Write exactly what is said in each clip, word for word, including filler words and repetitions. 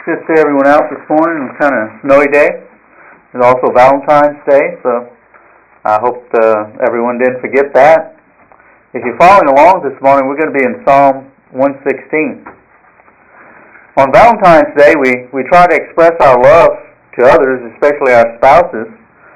just to everyone else this morning. It was kind of a snowy day. It's also Valentine's Day, so I hope uh, everyone didn't forget that. If you're following along this morning, we're going to be in Psalm one sixteen. On Valentine's Day, we, we try to express our love to others, especially our spouses,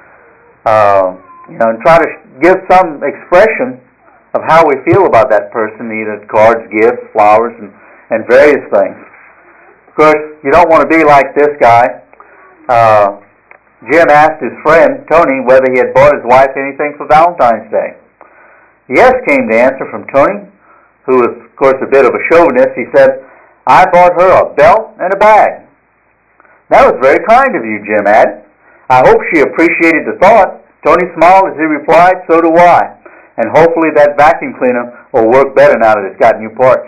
uh, you know, and try to give some expression of how we feel about that person, either cards, gifts, flowers, and, and various things. Of course, you don't want to be like this guy. Uh, Jim asked his friend, Tony, whether he had bought his wife anything for Valentine's Day. Yes came the answer from Tony, who was, of course, a bit of a chauvinist. He said, I bought her a belt and a bag. That was very kind of you, Jim added. I hope she appreciated the thought. Tony smiled as he replied, so do I. And hopefully that vacuum cleaner will work better now that it's got new parts.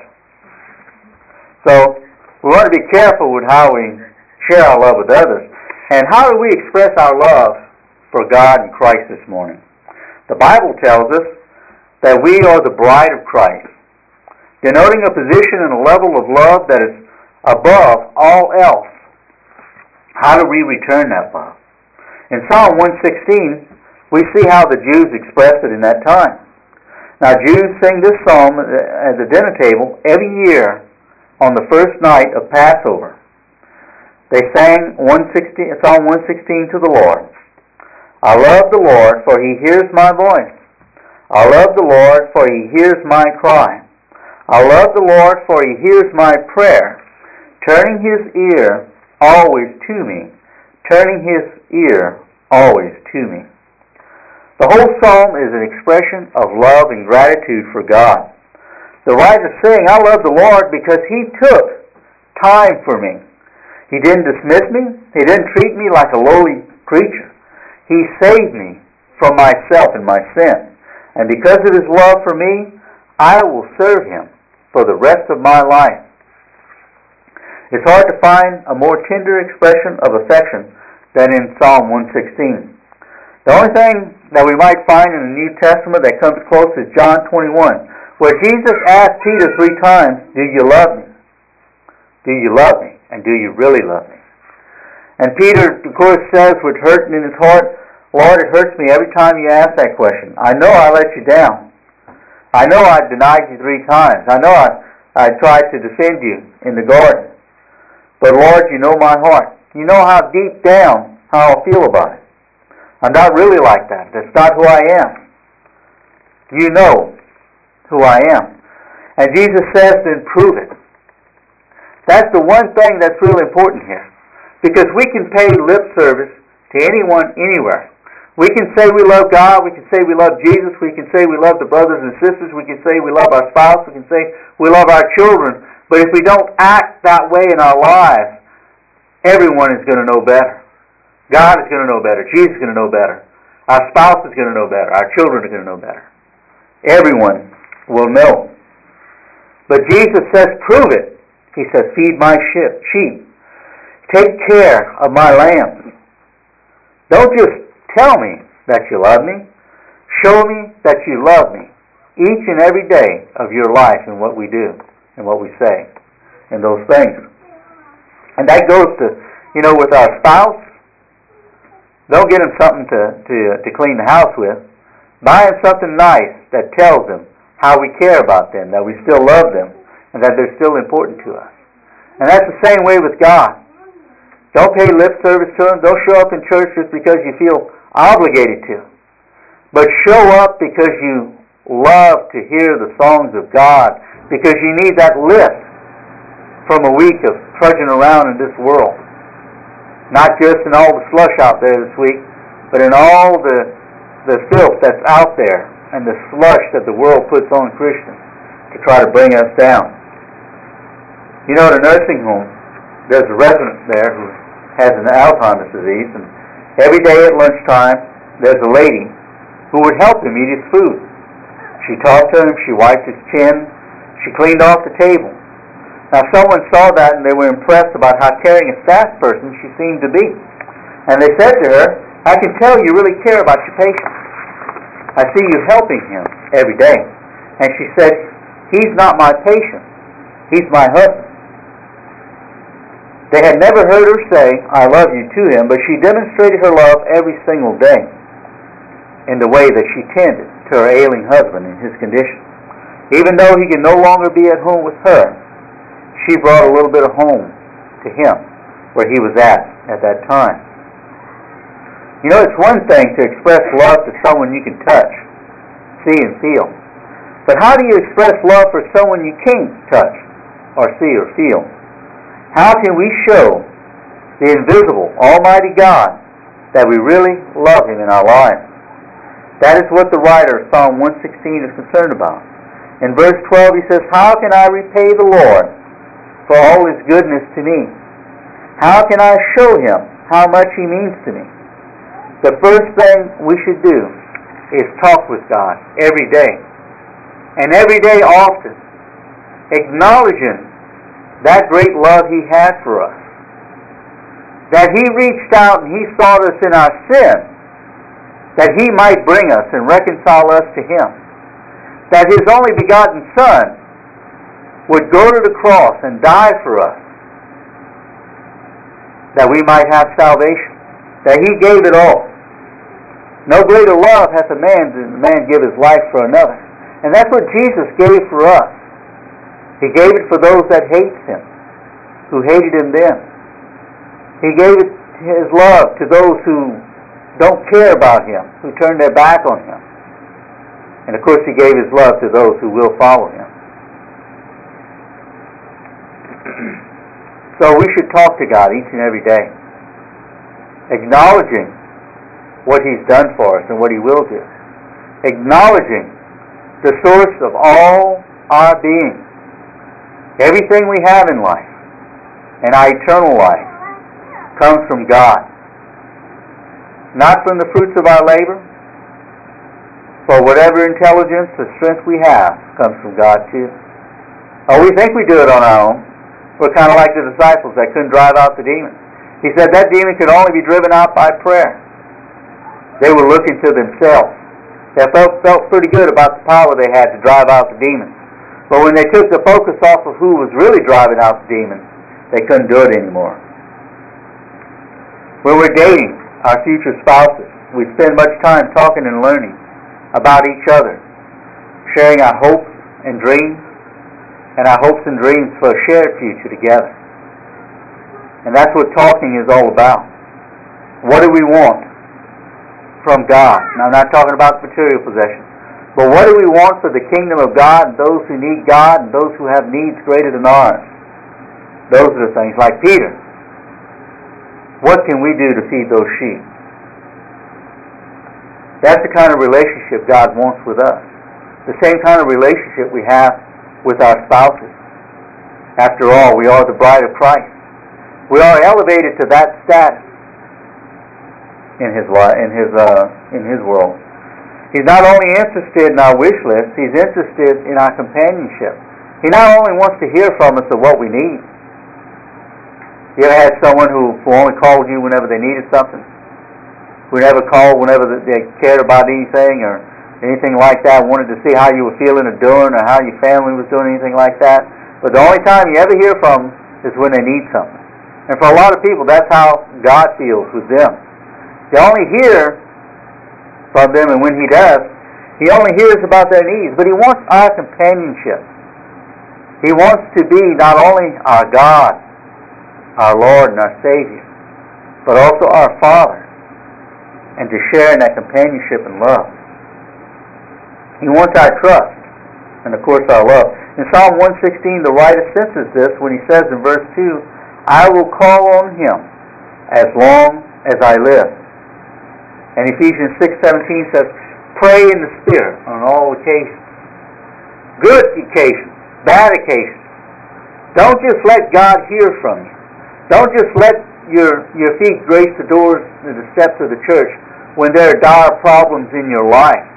So, we want to be careful with how we share our love with others. And how do we express our love for God and Christ this morning? The Bible tells us that we are the bride of Christ, denoting a position and a level of love that is above all else. How do we return that love? In Psalm one sixteen, we see how the Jews expressed it in that time. Now, Jews sing this psalm at the dinner table every year on the first night of Passover. They sang Psalm one sixteen to the Lord. I love the Lord, for he hears my voice. I love the Lord, for he hears my cry. I love the Lord, for he hears my prayer, turning his ear always to me, turning his ear always to me. The whole psalm is an expression of love and gratitude for God. The writers sing, I love the Lord because he took time for me. He didn't dismiss me. He didn't treat me like a lowly creature. He saved me from myself and my sin. And because of his love for me, I will serve him for the rest of my life. It's hard to find a more tender expression of affection than in Psalm one sixteen. The only thing that we might find in the New Testament that comes close is John twenty-one, where Jesus asked Peter three times, do you love me? Do you love me? And do you really love me? And Peter, of course, says with hurt in his heart, Lord, it hurts me every time you ask that question. I know I let you down. I know I denied you three times. I know I, I tried to defend you in the garden. But Lord, you know my heart. You know how deep down how I feel about it. I'm not really like that. That's not who I am. You know who I am. And Jesus says, then prove it. That's the one thing that's really important here. Because we can pay lip service to anyone, anywhere. We can say we love God. We can say we love Jesus. We can say we love the brothers and sisters. We can say we love our spouse. We can say we love our children. But if we don't act that way in our lives, everyone is going to know better. God is going to know better. Jesus is going to know better. Our spouse is going to know better. Our children are going to know better. Everyone will know. But Jesus says, prove it. He says, feed my sheep. Take care of my lambs. Don't just tell me that you love me. Show me that you love me each and every day of your life in what we do and what we say and those things. And that goes to, you know, with our spouse. Don't get them something to, to, to clean the house with. Buy them something nice that tells them how we care about them, that we still love them, and that they're still important to us. And that's the same way with God. Don't pay lip service to Him. Don't show up in church just because you feel obligated to. But show up because you love to hear the songs of God, because you need that lift from a week of trudging around in this world. Not just in all the slush out there this week, but in all the, the filth that's out there and the slush that the world puts on Christians to try to bring us down. You know, at a nursing home, there's a resident there who has an Alzheimer's disease, and every day at lunchtime, there's a lady who would help him eat his food. She talked to him, she wiped his chin, she cleaned off the table. Now, someone saw that and they were impressed about how caring a staff person she seemed to be. And they said to her, I can tell you really care about your patient. I see you helping him every day. And she said, he's not my patient. He's my husband. They had never heard her say, "I love you," to him, but she demonstrated her love every single day in the way that she tended to her ailing husband in his condition. Even though he could no longer be at home with her, she brought a little bit of home to him where he was at at that time. You know, it's one thing to express love to someone you can touch, see, and feel. But how do you express love for someone you can't touch or see or feel? How can we show the invisible, almighty God that we really love Him in our lives? That is what the writer of Psalm one sixteen is concerned about. In verse twelve he says, "How can I repay the Lord for all His goodness to me? How can I show Him how much He means to me?" The first thing we should do is talk with God every day. And every day often, acknowledging that great love He had for us. That He reached out and He sought us in our sin, that He might bring us and reconcile us to Him. That His only begotten Son would go to the cross and die for us, that we might have salvation. That He gave it all. No greater love hath a man than a man give his life for another. And that's what Jesus gave for us. He gave it for those that hate Him, who hated Him then. He gave it His love to those who don't care about Him, who turn their back on Him. And of course He gave His love to those who will follow Him. So we should talk to God each and every day, acknowledging what He's done for us and what He will do. Acknowledging the source of all our being. Everything we have in life and our eternal life comes from God. Not from the fruits of our labor, for whatever intelligence or strength we have comes from God too. Oh, we think we do it on our own. We're kind of like the disciples that couldn't drive out the demon. He said that demon could only be driven out by prayer. They were looking to themselves. They felt, felt pretty good about the power they had to drive out the demons. But when they took the focus off of who was really driving out the demons, they couldn't do it anymore. When we're dating our future spouses, we spend much time talking and learning about each other, sharing our hopes and dreams, and our hopes and dreams for a shared future together. And that's what talking is all about. What do we want from God? Now, I'm not talking about material possessions, but what do we want for the kingdom of God and those who need God and those who have needs greater than ours? Those are the things. Like Peter, what can we do to feed those sheep? That's the kind of relationship God wants with us. The same kind of relationship we have with our spouses. After all, we are the bride of Christ. We are elevated to that status in His in His uh, in His world. He's not only interested in our wish list; He's interested in our companionship. He not only wants to hear from us of what we need. You ever had someone who, who only called you whenever they needed something? Who never called whenever they cared about anything or anything like that, wanted to see how you were feeling or doing or how your family was doing, anything like that. But the only time you ever hear from them is when they need something. And for a lot of people, that's how God feels with them. You only hear from them, and when He does, He only hears about their needs. But He wants our companionship. He wants to be not only our God, our Lord and our Savior, but also our Father, and to share in that companionship and love. He wants our trust, and of course our love. In Psalm one sixteen, the writer senses this when he says in verse two, "I will call on Him as long as I live." And Ephesians six seventeen says, "Pray in the Spirit on all occasions." Good occasions, bad occasions. Don't just let God hear from you. Don't just let your, your feet grace the doors and the steps of the church when there are dire problems in your life.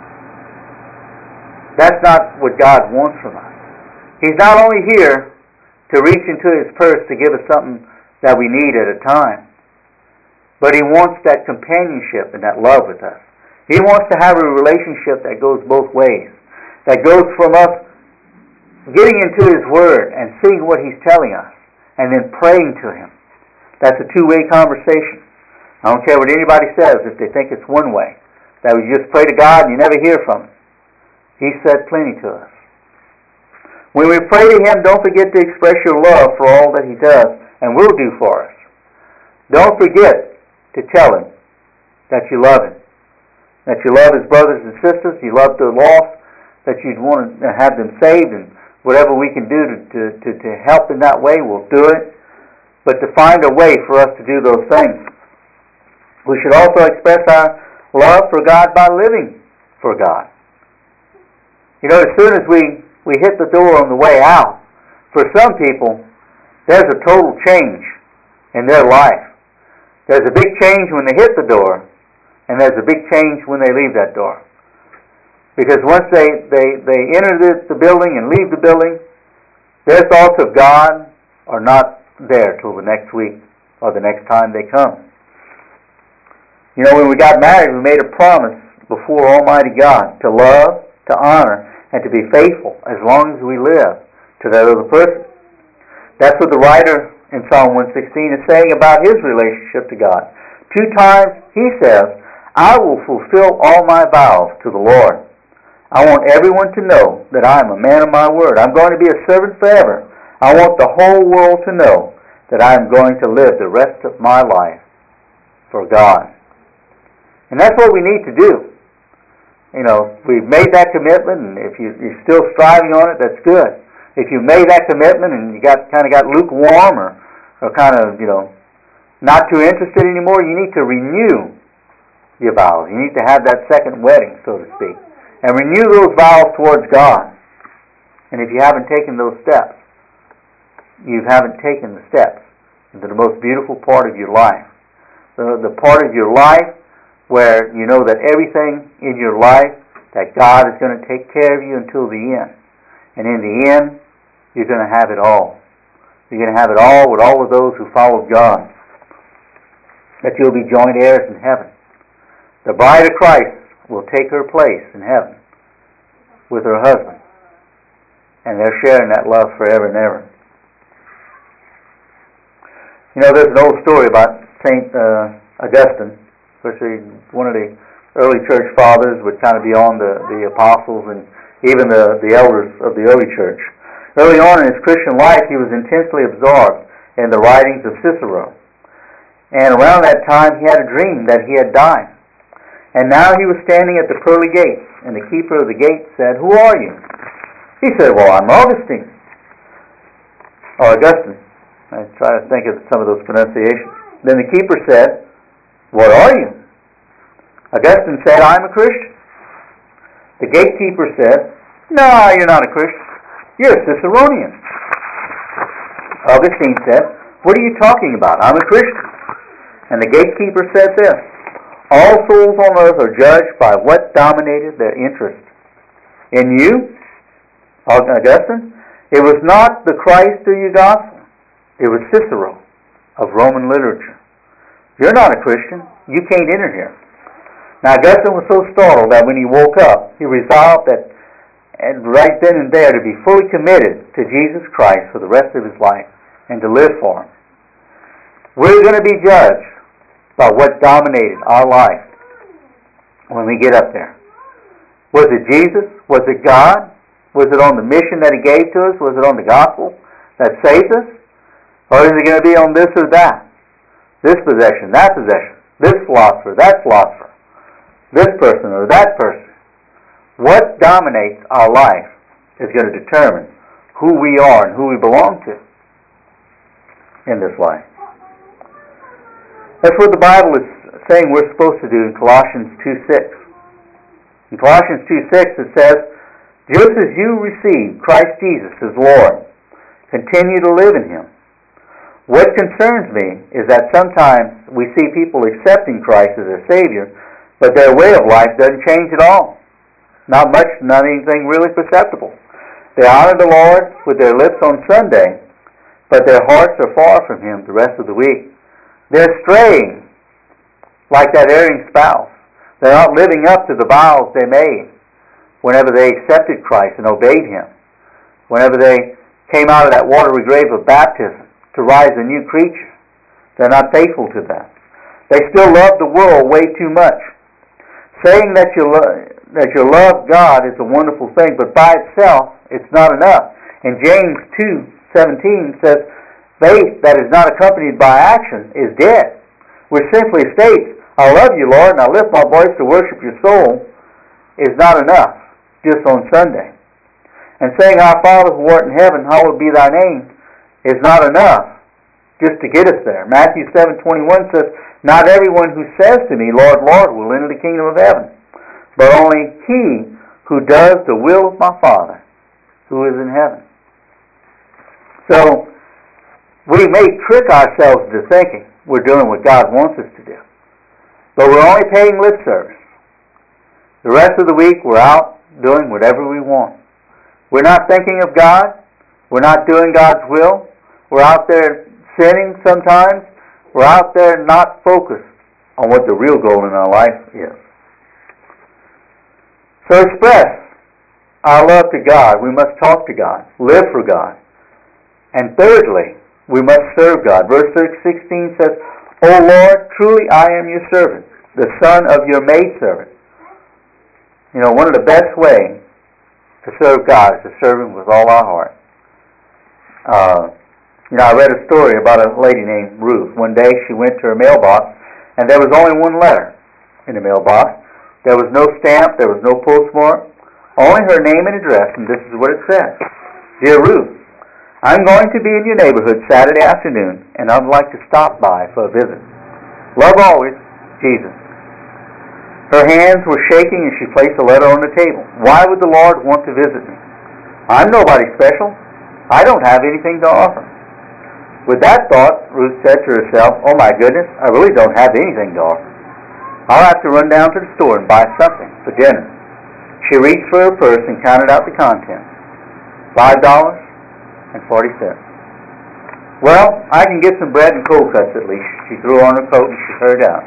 That's not what God wants from us. He's not only here to reach into His purse to give us something that we need at a time, but He wants that companionship and that love with us. He wants to have a relationship that goes both ways, that goes from us getting into His Word and seeing what He's telling us and then praying to Him. That's a two-way conversation. I don't care what anybody says if they think it's one way. That we just pray to God and you never hear from Him. He said plenty to us. When we pray to Him, don't forget to express your love for all that He does and will do for us. Don't forget to tell Him that you love Him, that you love His brothers and sisters, you love the lost, that you'd want to have them saved, and whatever we can do to, to, to, to help in that way, we'll do it. But to find a way for us to do those things. We should also express our love for God by living for God. You know, as soon as we, we hit the door on the way out, for some people, there's a total change in their life. There's a big change when they hit the door, and there's a big change when they leave that door. Because once they, they, they enter the, the building and leave the building, their thoughts of God are not there till the next week or the next time they come. You know, when we got married, we made a promise before Almighty God to love, to honor, and to be faithful as long as we live to that other person. That's what the writer in Psalm one sixteen is saying about his relationship to God. Two times he says, I will fulfill all my vows to the Lord. I want everyone to know that I am a man of my word. I'm going to be a servant forever. I want the whole world to know that I am going to live the rest of my life for God. And that's what we need to do. You know, we've made that commitment, and if you, you're still striving on it, that's good. If you made that commitment and you got kind of got lukewarm or, or kind of, you know, not too interested anymore, you need to renew your vows. You need to have that second wedding, so to speak. And renew those vows towards God. And if you haven't taken those steps, you haven't taken the steps into the most beautiful part of your life. The, the part of your life where you know that everything in your life, that God is going to take care of you until the end. And in the end, you're going to have it all. You're going to have it all with all of those who followed God. That you'll be joint heirs in heaven. The bride of Christ will take her place in heaven with her husband. And they're sharing that love forever and ever. You know, there's an old story about Saint uh, Augustine, especially one of the early church fathers, would kind of be on the, the apostles and even the, the elders of the early church. Early on in his Christian life, he was intensely absorbed in the writings of Cicero. And around that time, he had a dream that he had died. And now he was standing at the pearly gates, and the keeper of the gate said, "Who are you?" He said, "Well, I'm Augustine." Or Augustine. I try to think of some of those pronunciations. Then the keeper said, "What are you?" Augustine said, "I'm a Christian." The gatekeeper said, "No, you're not a Christian. You're a Ciceronian." Augustine said, "What are you talking about? I'm a Christian." And the gatekeeper said this, "All souls on earth are judged by what dominated their interest. In you, Augustine, it was not the Christ or your gospel. It was Cicero of Roman literature. You're not a Christian. You can't enter here." Now Augustine was so startled that when he woke up, he resolved that and right then and there to be fully committed to Jesus Christ for the rest of his life and to live for Him. We're going to be judged by what dominated our life when we get up there. Was it Jesus? Was it God? Was it on the mission that He gave to us? Was it on the gospel that saved us? Or is it going to be on this or that? This possession, that possession, this philosopher, that philosopher, this person or that person? What dominates our life is going to determine who we are and who we belong to in this life. That's what the Bible is saying we're supposed to do in Colossians two six. In Colossians two six it says, "Just as you received Christ Jesus as Lord, continue to live in Him." What concerns me is that sometimes we see people accepting Christ as their Savior, but their way of life doesn't change at all. Not much, not anything really perceptible. They honor the Lord with their lips on Sunday, but their hearts are far from Him the rest of the week. They're straying like that erring spouse. They're not living up to the vows they made whenever they accepted Christ and obeyed Him. Whenever they came out of that watery grave of baptism to to rise a new creature. They're not faithful to that. They still love the world way too much. Saying that you, lo- that you love God is a wonderful thing, but by itself, it's not enough. And James two seventeen says, faith that is not accompanied by action is dead, which simply states, I love you, Lord, and I lift my voice to worship your soul, is not enough, just on Sunday. And saying, Our Father who art in heaven, hallowed be thy name, is not enough, just to get us there. Matthew seven twenty-one says, Not everyone who says to me, Lord, Lord, will enter the kingdom of heaven, but only he who does the will of my Father who is in heaven. So, we may trick ourselves into thinking we're doing what God wants us to do, but we're only paying lip service. The rest of the week, we're out doing whatever we want. We're not thinking of God. We're not doing God's will. We're out there sinning sometimes. We're out there not focused on what the real goal in our life is. So express our love to God. We must talk to God, live for God. And thirdly, we must serve God. Verse sixteen says, O Lord, truly I am your servant, the son of your maidservant. You know, one of the best ways to serve God is to serve Him with all our heart. Uh, you know, I read a story about a lady named Ruth. One day she went to her mailbox, and there was only one letter in the mailbox. There was no stamp, there was no postmark, only her name and address, and this is what it said. Dear Ruth, I'm going to be in your neighborhood Saturday afternoon, and I'd like to stop by for a visit. Love always, Jesus. Her hands were shaking and she placed a letter on the table. Why would the Lord want to visit me? I'm nobody special. I don't have anything to offer. With that thought, Ruth said to herself, oh my goodness, I really don't have anything to offer. I'll have to run down to the store and buy something for dinner. She reached for her purse and counted out the contents. Five dollars and forty cents. Well, I can get some bread and cold cuts at least. She threw on her coat and she hurried out.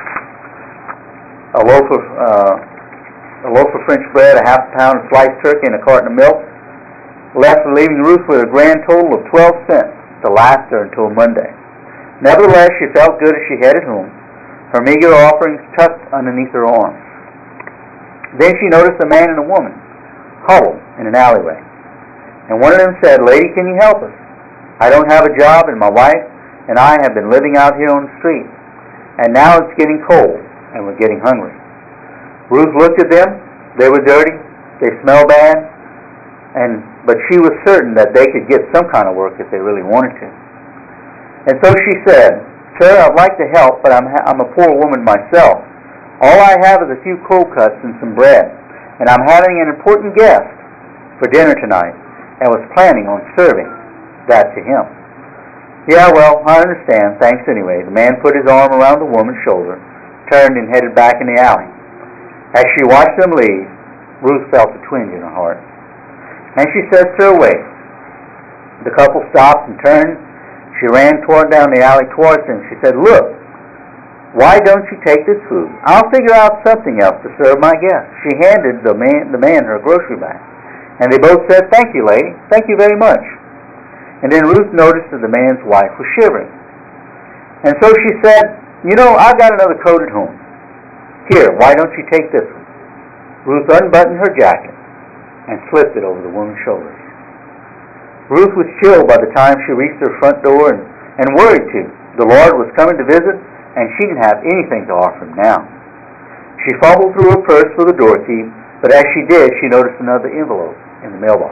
A loaf of uh, a loaf of French bread, a half a pound of sliced turkey, and a carton of milk left, leaving Ruth with a grand total of twelve cents to last her until Monday. Nevertheless, she felt good as she headed home, her meager offerings tucked underneath her arms. Then she noticed a man and a woman huddled in an alleyway. And one of them said, Lady, can you help us? I don't have a job, and my wife and I have been living out here on the street. And now it's getting cold, and we're getting hungry. Ruth looked at them. They were dirty. They smelled bad. And but she was certain that they could get some kind of work if they really wanted to. And so she said, Sir, I'd like to help, but I'm, ha- I'm a poor woman myself. All I have is a few cold cuts and some bread. And I'm having an important guest for dinner tonight, and was planning on serving that to him. Yeah, well, I understand. Thanks anyway. The man put his arm around the woman's shoulder, turned and headed back in the alley. As she watched them leave, Ruth felt a twinge in her heart. And she said, Sir, wait. The couple stopped and turned. She ran toward down the alley towards him. She said, Look, why don't you take this food? I'll figure out something else to serve my guests. She handed the man, the man her grocery bag. And they both said, Thank you, lady. Thank you very much. And then Ruth noticed that the man's wife was shivering. And so she said, You know, I've got another coat at home. Here, why don't you take this one? Ruth unbuttoned her jacket and slipped it over the woman's shoulders. Ruth was chilled by the time she reached her front door and, and worried too. The Lord was coming to visit, and she didn't have anything to offer him now. She fumbled through her purse for the door key, but as she did, she noticed another envelope in the mailbox.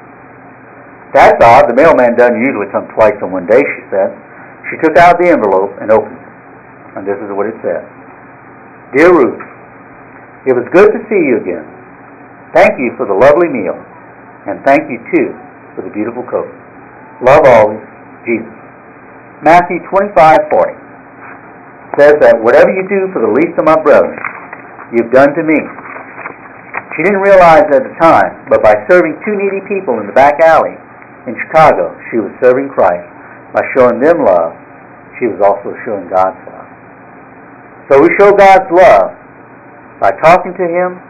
That's odd. The mailman doesn't usually come twice in one day, she said. She took out the envelope and opened it. And this is what it said. Dear Ruth, it was good to see you again. Thank you for the lovely meal. And thank you, too, for the beautiful coat. Love always, Jesus. Matthew twenty-five forty says that whatever you do for the least of my brethren, you've done to me. She didn't realize at the time, but by serving two needy people in the back alley in Chicago, she was serving Christ. By showing them love, she was also showing God's love. So we show God's love by talking to Him,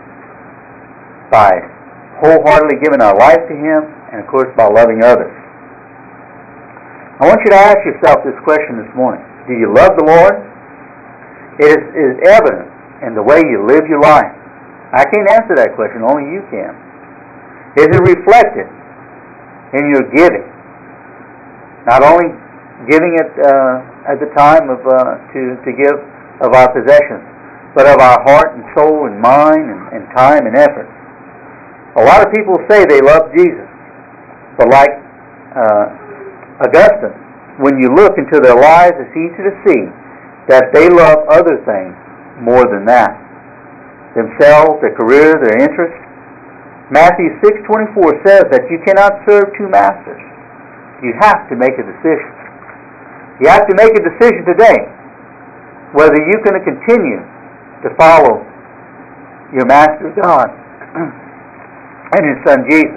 by wholeheartedly giving our life to Him, and of course by loving others. I want you to ask yourself this question this morning. Do you love the Lord? It is, it is evident in the way you live your life. I can't answer that question, only you can. Is it reflected in your giving? Not only giving it uh, at the time of uh, to, to give of our possessions, but of our heart and soul and mind and, and time and effort. A lot of people say they love Jesus, but like uh, Augustine, when you look into their lives, it's easy to see that they love other things more than that. Themselves, their career, their interests. Matthew six twenty-four says that you cannot serve two masters. You have to make a decision. You have to make a decision today whether you're going to continue to follow your Master God and His Son Jesus,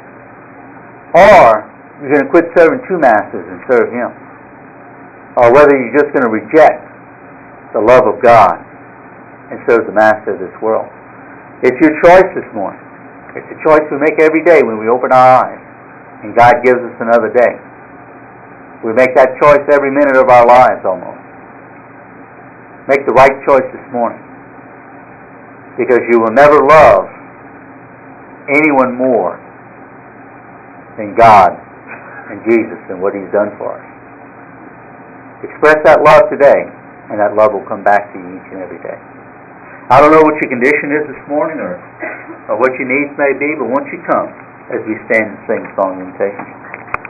or you're going to quit serving two masters and serve Him, or whether you're just going to reject the love of God and serve the master of this world. It's your choice this morning. It's a choice we make every day when we open our eyes and God gives us another day. We make that choice every minute of our lives almost. Make the right choice this morning, because you will never love anyone more than God and Jesus and what He's done for us. Express that love today, and that love will come back to you each and every day. I don't know what your condition is this morning, or, or what your needs may be, but once you come, as we stand and sing song invitation.